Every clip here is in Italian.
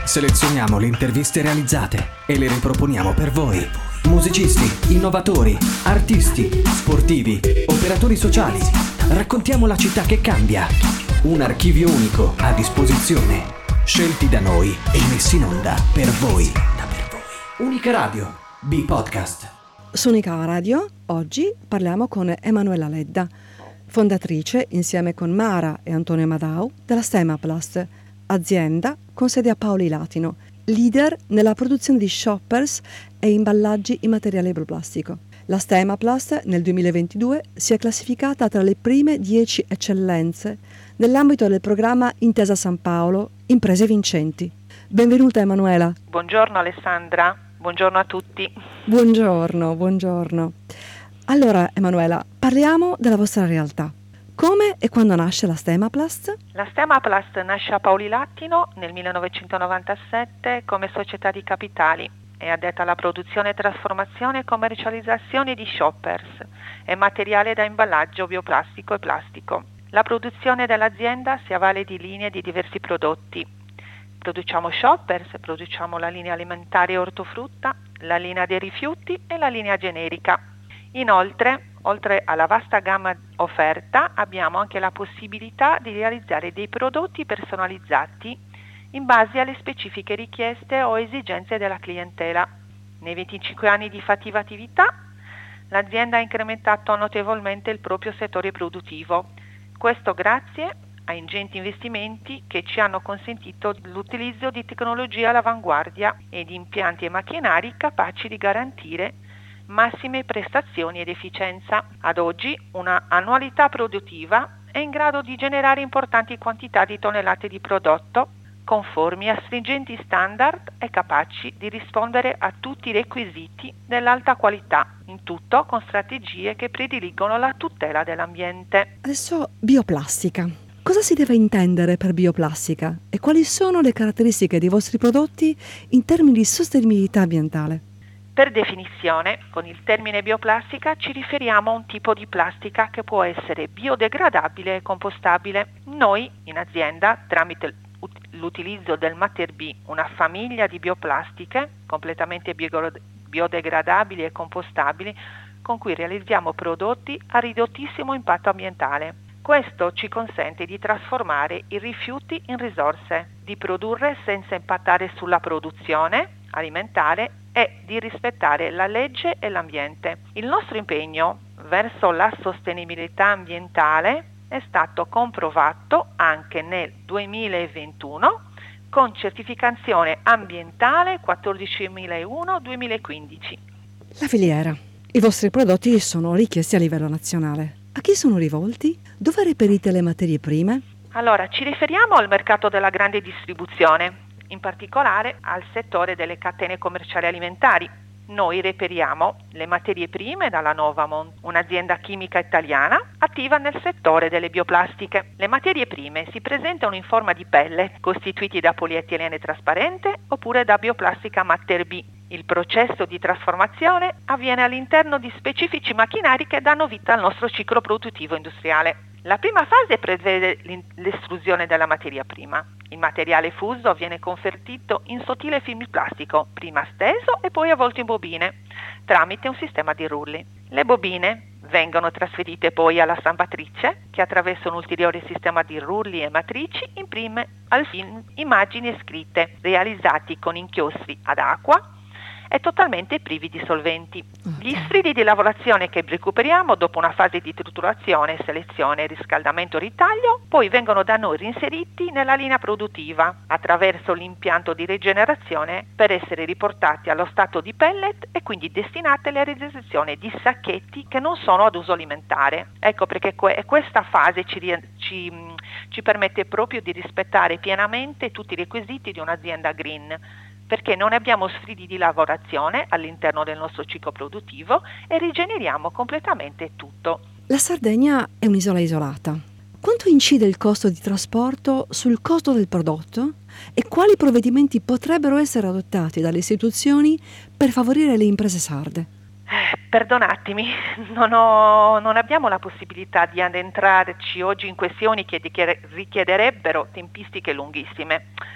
Selezioniamo le interviste realizzate e le riproponiamo per voi. Musicisti, innovatori, artisti, sportivi, operatori sociali. Raccontiamo la città che cambia. Un archivio unico a disposizione. Scelti da noi e messi in onda per voi. Unica Radio, B-Podcast. Su Unica Radio, oggi parliamo con Emanuela Ledda, fondatrice, insieme con Mara e Antonio Madau, della Stemaplast, azienda con sede a Paoli Latino, leader nella produzione di shoppers e imballaggi in materiale bioplastico. La Stemaplast nel 2022 si è classificata tra le prime 10 eccellenze nell'ambito del programma Intesa San Paolo Imprese Vincenti. Benvenuta Emanuela. Buongiorno Alessandra, buongiorno a tutti. Buongiorno. Allora Emanuela, parliamo della vostra realtà. Come e quando nasce la Stemaplast? La Stemaplast nasce a Paoli Latino nel 1997 come società di capitali. È addetta alla produzione, trasformazione e commercializzazione di shoppers e materiale da imballaggio bioplastico e plastico. La produzione dell'azienda si avvale di linee di diversi prodotti. Produciamo shoppers, produciamo la linea alimentare e ortofrutta, la linea dei rifiuti e la linea generica. Inoltre, oltre alla vasta gamma offerta, abbiamo anche la possibilità di realizzare dei prodotti personalizzati in base alle specifiche richieste o esigenze della clientela. Nei 25 anni di fattiva attività, l'azienda ha incrementato notevolmente il proprio settore produttivo. Questo grazie a ingenti investimenti che ci hanno consentito l'utilizzo di tecnologie all'avanguardia e di impianti e macchinari capaci di garantire massime prestazioni ed efficienza. Ad oggi una annualità produttiva è in grado di generare importanti quantità di tonnellate di prodotto conformi a stringenti standard e capaci di rispondere a tutti i requisiti dell'alta qualità, in tutto con strategie che prediligono la tutela dell'ambiente. Adesso bioplastica. Cosa si deve intendere per bioplastica e quali sono le caratteristiche dei vostri prodotti in termini di sostenibilità ambientale? Per definizione, con il termine bioplastica ci riferiamo a un tipo di plastica che può essere biodegradabile e compostabile. Noi, in azienda, tramite l'utilizzo del Mater B, una famiglia di bioplastiche completamente biodegradabili e compostabili, con cui realizziamo prodotti a ridottissimo impatto ambientale. Questo ci consente di trasformare i rifiuti in risorse, di produrre senza impattare sulla produzione alimentare e di rispettare la legge e l'ambiente. Il nostro impegno verso la sostenibilità ambientale è stato comprovato anche nel 2021 con certificazione ambientale 14001-2015. La filiera. I vostri prodotti sono richiesti a livello nazionale. A chi sono rivolti? Dove reperite le materie prime? Allora, ci riferiamo al mercato della grande distribuzione, in particolare al settore delle catene commerciali alimentari. Noi reperiamo le materie prime dalla Novamont, un'azienda chimica italiana attiva nel settore delle bioplastiche. Le materie prime si presentano in forma di pelle, costituiti da polietilene trasparente oppure da bioplastica Mater B. Il processo di trasformazione avviene all'interno di specifici macchinari che danno vita al nostro ciclo produttivo industriale. La prima fase prevede l'estrusione della materia prima. Il materiale fuso viene convertito in sottile film di plastico, prima steso e poi avvolto in bobine, tramite un sistema di rulli. Le bobine vengono trasferite poi alla stampatrice, che attraverso un ulteriore sistema di rulli e matrici imprime al film immagini e scritte, realizzati con inchiostri ad acqua e totalmente privi di solventi. Gli stridi di lavorazione che recuperiamo dopo una fase di triturazione, selezione, riscaldamento e ritaglio, poi vengono da noi reinseriti nella linea produttiva attraverso l'impianto di rigenerazione per essere riportati allo stato di pellet e quindi destinati alla realizzazione di sacchetti che non sono ad uso alimentare. Ecco perché questa fase ci permette proprio di rispettare pienamente tutti i requisiti di un'azienda green, perché non abbiamo stridi di lavorazione all'interno del nostro ciclo produttivo e rigeneriamo completamente tutto. La Sardegna è un'isola isolata. Quanto incide il costo di trasporto sul costo del prodotto e quali provvedimenti potrebbero essere adottati dalle istituzioni per favorire le imprese sarde? Perdonatemi, non abbiamo la possibilità di addentrarci oggi in questioni che richiederebbero tempistiche lunghissime.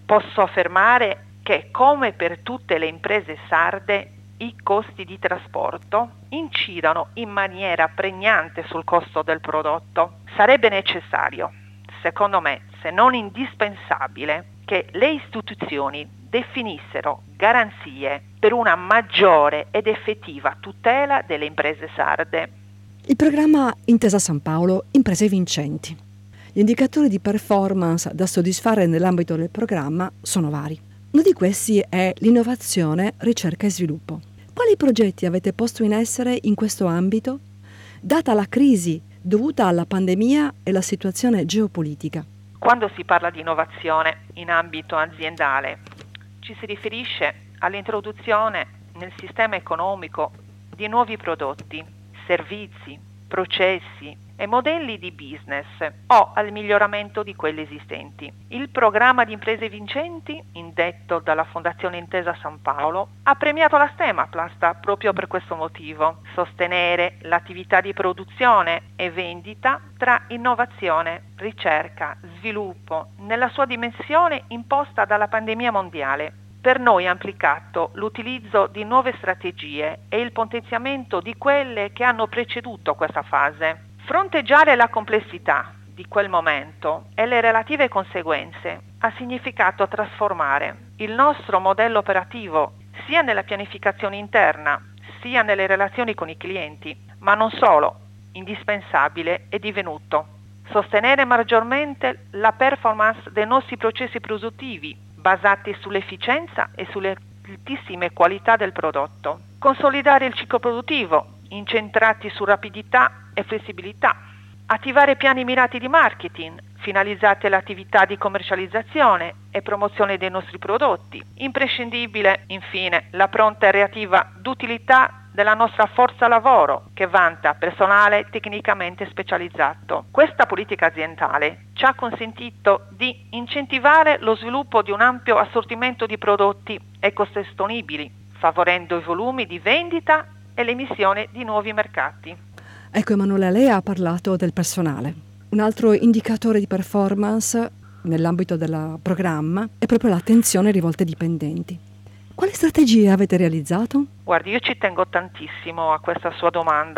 Posso affermare che, come per tutte le imprese sarde, i costi di trasporto incidono in maniera pregnante sul costo del prodotto. Sarebbe necessario, secondo me, se non indispensabile, che le istituzioni definissero garanzie per una maggiore ed effettiva tutela delle imprese sarde. Il programma Intesa San Paolo, Imprese Vincenti. Gli indicatori di performance da soddisfare nell'ambito del programma sono vari. Uno di questi è l'innovazione, ricerca e sviluppo. Quali progetti avete posto in essere in questo ambito, data la crisi dovuta alla pandemia e la situazione geopolitica? Quando si parla di innovazione in ambito aziendale, ci si riferisce all'introduzione nel sistema economico di nuovi prodotti, servizi, processi e modelli di business o al miglioramento di quelli esistenti. Il programma di imprese vincenti, indetto dalla Fondazione Intesa San Paolo, ha premiato la Stemaplast proprio per questo motivo: sostenere l'attività di produzione e vendita tra innovazione, ricerca, sviluppo, nella sua dimensione imposta dalla pandemia mondiale. Per noi ha implicato l'utilizzo di nuove strategie e il potenziamento di quelle che hanno preceduto questa fase. Fronteggiare la complessità di quel momento e le relative conseguenze ha significato trasformare il nostro modello operativo sia nella pianificazione interna sia nelle relazioni con i clienti, ma non solo. Indispensabile è divenuto sostenere maggiormente la performance dei nostri processi produttivi basati sull'efficienza e sulle altissime qualità del prodotto, consolidare il ciclo produttivo incentrati su rapidità e flessibilità, attivare piani mirati di marketing finalizzati all'attività di commercializzazione e promozione dei nostri prodotti. Imprescindibile, infine, la pronta e reattiva d'utilità della nostra forza lavoro, che vanta personale tecnicamente specializzato. Questa politica aziendale ci ha consentito di incentivare lo sviluppo di un ampio assortimento di prodotti ecosostenibili, favorendo i volumi di vendita e l'emissione di nuovi mercati. Ecco, Emanuela, lei ha parlato del personale. Un altro indicatore di performance nell'ambito del programma è proprio l'attenzione rivolta ai dipendenti. Quali strategie avete realizzato? Guardi, io ci tengo tantissimo a questa sua domanda.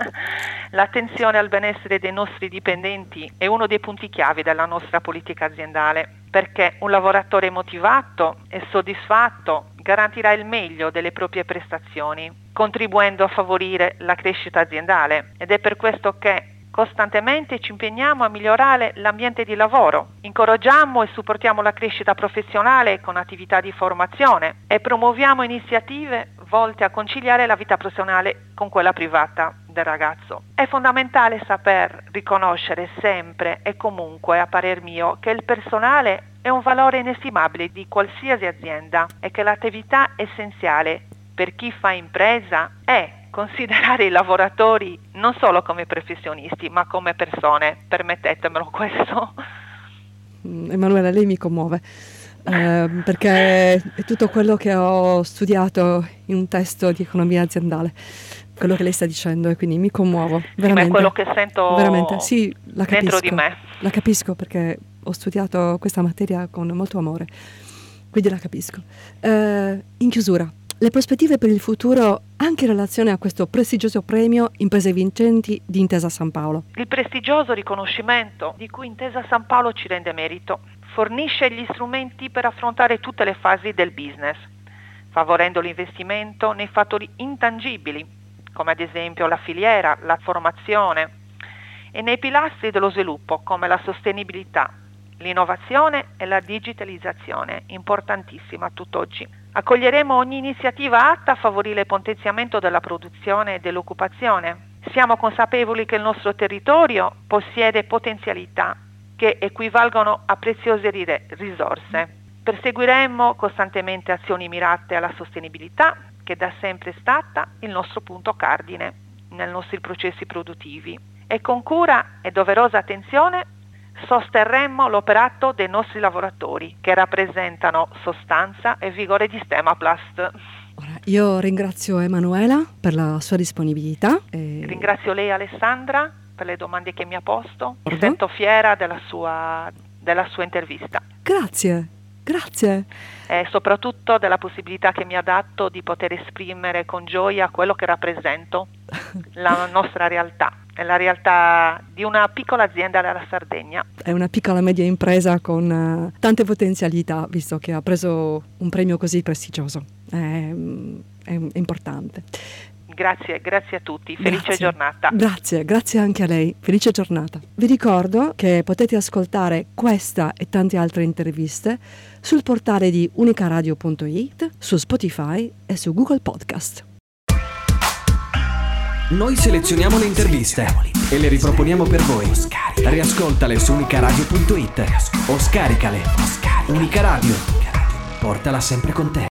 L'attenzione al benessere dei nostri dipendenti è uno dei punti chiave della nostra politica aziendale, perché un lavoratore motivato e soddisfatto garantirà il meglio delle proprie prestazioni, contribuendo a favorire la crescita aziendale, ed è per questo che costantemente ci impegniamo a migliorare l'ambiente di lavoro, incoraggiamo e supportiamo la crescita professionale con attività di formazione e promuoviamo iniziative volte a conciliare la vita professionale con quella privata del ragazzo. È fondamentale saper riconoscere sempre e comunque, a parer mio, che il personale è un valore inestimabile di qualsiasi azienda e che l'attività essenziale per chi fa impresa è considerare i lavoratori non solo come professionisti, ma come persone. Permettetemelo questo. Emanuela, lei mi commuove, perché è tutto quello che ho studiato in un testo di economia aziendale, quello che lei sta dicendo, e quindi mi commuovo, veramente. Sì, ma è quello che sento veramente. Sì, la capisco, dentro di me. La capisco perché ho studiato questa materia con molto amore, quindi la capisco. In chiusura, le prospettive per il futuro anche in relazione a questo prestigioso premio Imprese Vincenti di Intesa San Paolo. Il prestigioso riconoscimento di cui Intesa San Paolo ci rende merito fornisce gli strumenti per affrontare tutte le fasi del business, favorendo l'investimento nei fattori intangibili, come ad esempio la filiera, la formazione, e nei pilastri dello sviluppo, come la sostenibilità, l'innovazione e la digitalizzazione, importantissima a tutt'oggi. Accoglieremo ogni iniziativa atta a favorire il potenziamento della produzione e dell'occupazione. Siamo consapevoli che il nostro territorio possiede potenzialità che equivalgono a preziose risorse. Perseguiremo costantemente azioni mirate alla sostenibilità, che da sempre è stata il nostro punto cardine nei nostri processi produttivi, e con cura e doverosa attenzione sosterremmo l'operato dei nostri lavoratori, che rappresentano sostanza e vigore di Stemaplast. Ora, io ringrazio Emanuela per la sua disponibilità. Ringrazio lei, Alessandra, per le domande che mi ha posto. Mi sento fiera della sua intervista. Grazie. Grazie. E soprattutto della possibilità che mi ha dato di poter esprimere con gioia quello che rappresento, la nostra realtà. È la realtà di una piccola azienda della Sardegna. È una piccola media impresa con tante potenzialità, visto che ha preso un premio così prestigioso. È importante. Grazie a tutti, felice giornata. Grazie anche a lei, felice giornata. Vi ricordo che potete ascoltare questa e tante altre interviste sul portale di unicaradio.it, su Spotify e su Google Podcast. Noi selezioniamo le interviste e le riproponiamo per voi. Riascoltale su unicaradio.it o scaricale. Unica Radio, portala sempre con te.